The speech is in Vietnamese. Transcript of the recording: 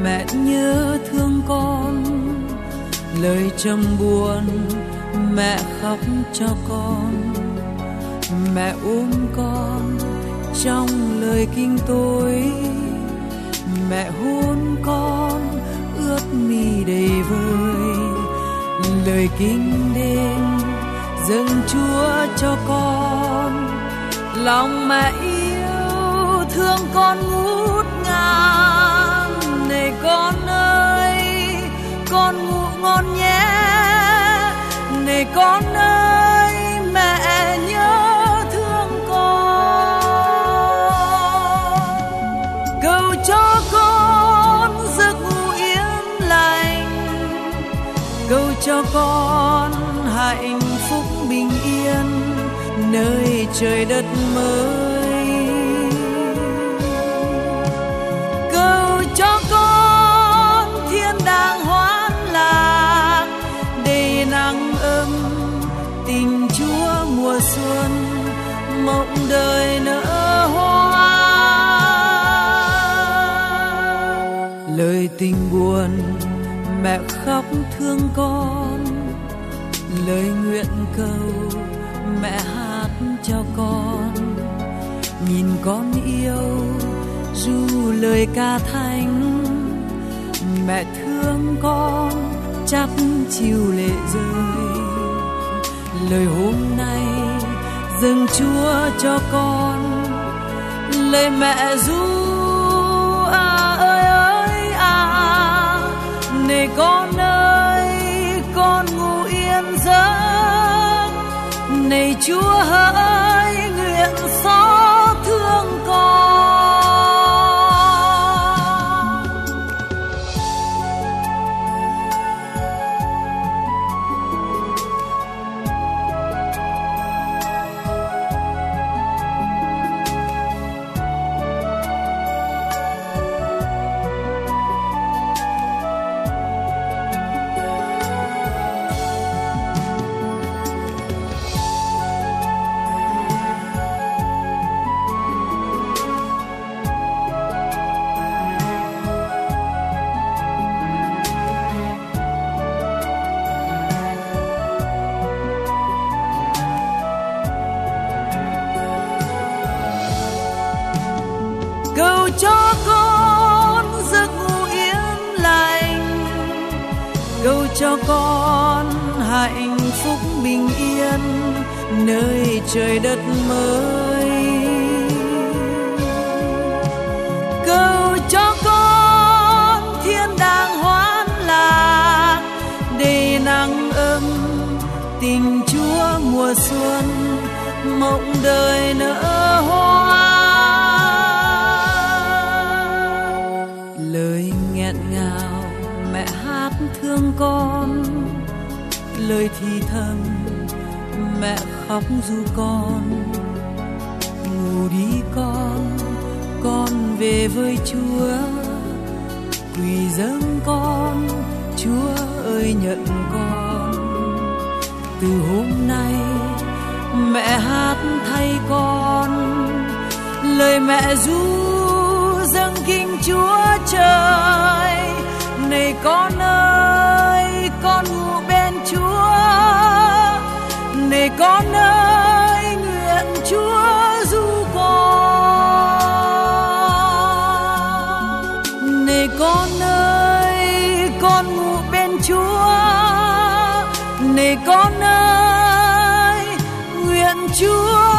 mẹ nhớ thương con, lời trầm buồn mẹ khóc cho con, mẹ ôm con trong lời kinh tối, mẹ hôn con ướt mi đầy vơi, lời kinh đêm dâng Chúa cho con, lòng mẹ yêu thương con ngút ngàn. Này con ơi, con ngủ ngon nhé. Này con ơi, mẹ nhớ thương con. Cầu cho con giấc ngủ yên lành, cầu cho con hạnh phúc bình yên nơi trời đất mới. Cầu cho con thiên đàng hoan lạc, đầy nắng ấm tình Chúa mùa xuân, mộng đời nở hoa. Lời tình buồn mẹ khóc thương con, lời nguyện cầu mẹ hát cho con. Nhìn con yêu ru lời ca thánh, mẹ thương con chắc chiều lệ rơi. Lời hôm nay dâng Chúa cho con, lời mẹ ru ơi ơi à. Này con ơi, con ngủ yên giấc. Này Chúa hỡi, nguyện xót thương con. Cầu cho con giấc ngủ yên lành, cầu cho con hạnh phúc bình yên nơi trời đất mới. Cầu cho con thiên đàng hoan lạc, đầy nắng ấm tình Chúa mùa xuân, mộng đời nở hoa. Lời nghẹn ngào mẹ hát thương con, lời thì thầm mẹ khóc ru con. Ngủ đi con về với Chúa, quỳ dâng con, Chúa ơi nhận con. Từ hôm nay mẹ hát thay con, lời mẹ ru dâng kinh Chúa trời. Này con ơi, con ngủ bên Chúa. Này con ơi, nguyện Chúa ru con. Này con ơi, con ngủ bên Chúa. Này con ơi, nguyện Chúa